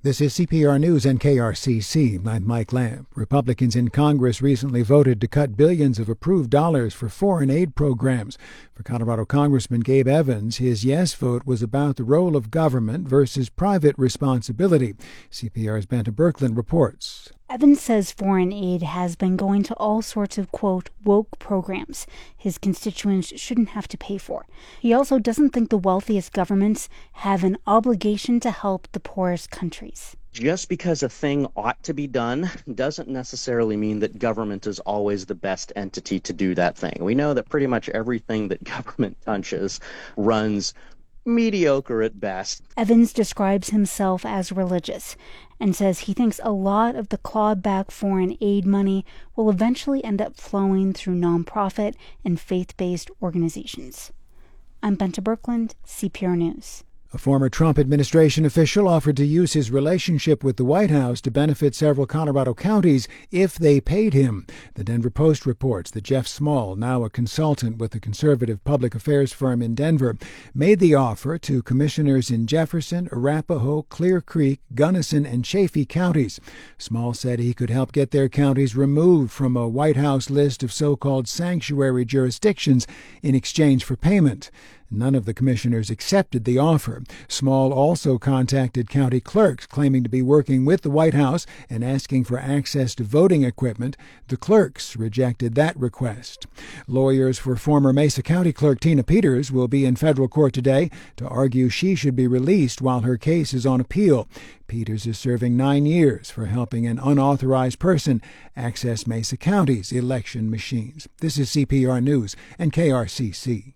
This is CPR News and KRCC. I'm Mike Lamb. Republicans in Congress recently voted to cut billions of approved dollars for foreign aid programs. For Colorado Congressman Gabe Evans, his yes vote was about the role of government versus private responsibility. CPR's Banta Berkland reports. Evans says foreign aid has been going to all sorts of, quote, woke programs his constituents shouldn't have to pay for. He also doesn't think the wealthiest governments have an obligation to help the poorest countries. Just because a thing ought to be done doesn't necessarily mean that government is always the best entity to do that thing. We know that pretty much everything that government touches runs mediocre at best. Evans describes himself as religious and says he thinks a lot of the clawed-back foreign aid money will eventually end up flowing through nonprofit and faith-based organizations. I'm Banta Berkland, CPR News. A former Trump administration official offered to use his relationship with the White House to benefit several Colorado counties if they paid him. The Denver Post reports that Jeff Small, now a consultant with the conservative public affairs firm in Denver, made the offer to commissioners in Jefferson, Arapahoe, Clear Creek, Gunnison, and Chaffee counties. Small said he could help get their counties removed from a White House list of so-called sanctuary jurisdictions in exchange for payment. None of the commissioners accepted the offer. Small also contacted county clerks claiming to be working with the White House and asking for access to voting equipment. The clerks rejected that request. Lawyers for former Mesa County Clerk Tina Peters will be in federal court today to argue she should be released while her case is on appeal. Peters is serving 9 years for helping an unauthorized person access Mesa County's election machines. This is CPR News and KRCC.